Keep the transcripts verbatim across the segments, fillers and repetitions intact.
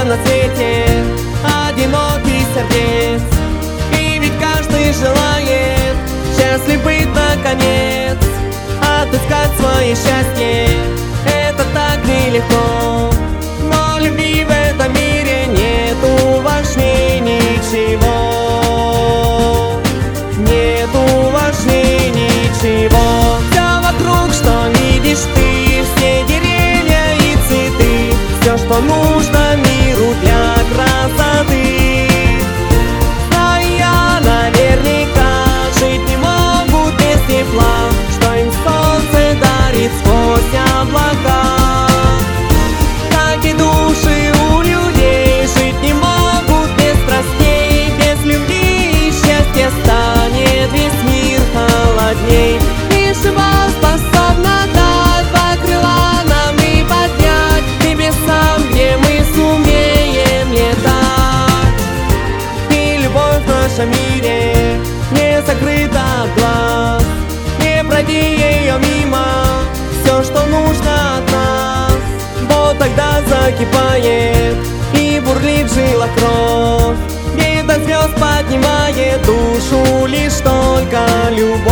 на свете одиноких сердец. И ведь каждый желает счастлив быть наконец, отыскать свое счастье. Это так нелегко, но любви в этом мире нету важнее ничего. Нету важнее ничего. Все вокруг, что видишь ты, все деревья и цветы, все, что нужно миру для красоты. Знаю я наверняка, жить не могут без тепла, что им солнце дарит сквозь облака. Так и души у людей жить не могут без страстей, без любви и счастья станет весь мир холодней. Лишь любовь способна дать два крыла нам и поднять небесам, где мы сумеем летать. И любовь в нашем мире не закрыта от глаз, не пройди ее мимо, все, что нужно от нас. Вот тогда закипает и бурлит в жилах кровь, где до звезд поднимает душу лишь только любовь.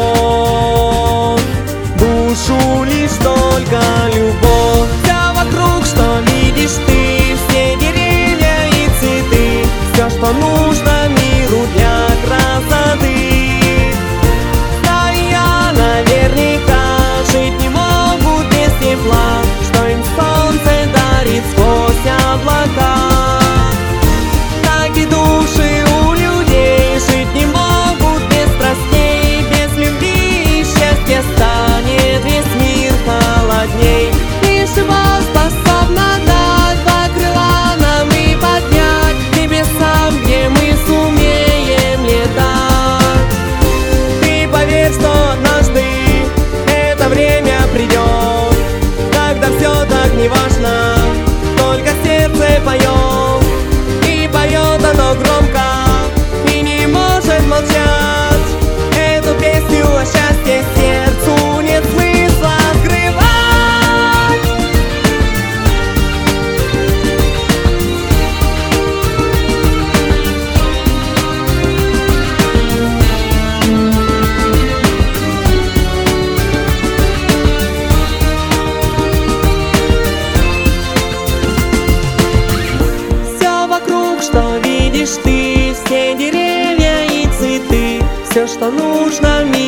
Душу лишь только любовь. Все вокруг, что видишь ты, все деревья и цветы, все, что нужно миру для красоты. Знаю я наверняка, жить не могут без тепла, что им солнце дарит сквозь облака. Так и души у людей жить не могут без страстей, без любви и счастья станет весь мир холодней. Лишь любовь способна дать два крыла нам и поднять небесам, где мы сумеем летать. Ты поверь, что однажды это время придет, когда все так не важно, только сердце поет. И поет оно громко и не может молчать. Эту песню о счастье сердцу нет смысла скрывать. Все вокруг, что видишь ты, все деревья и цветы, все, что нужно миру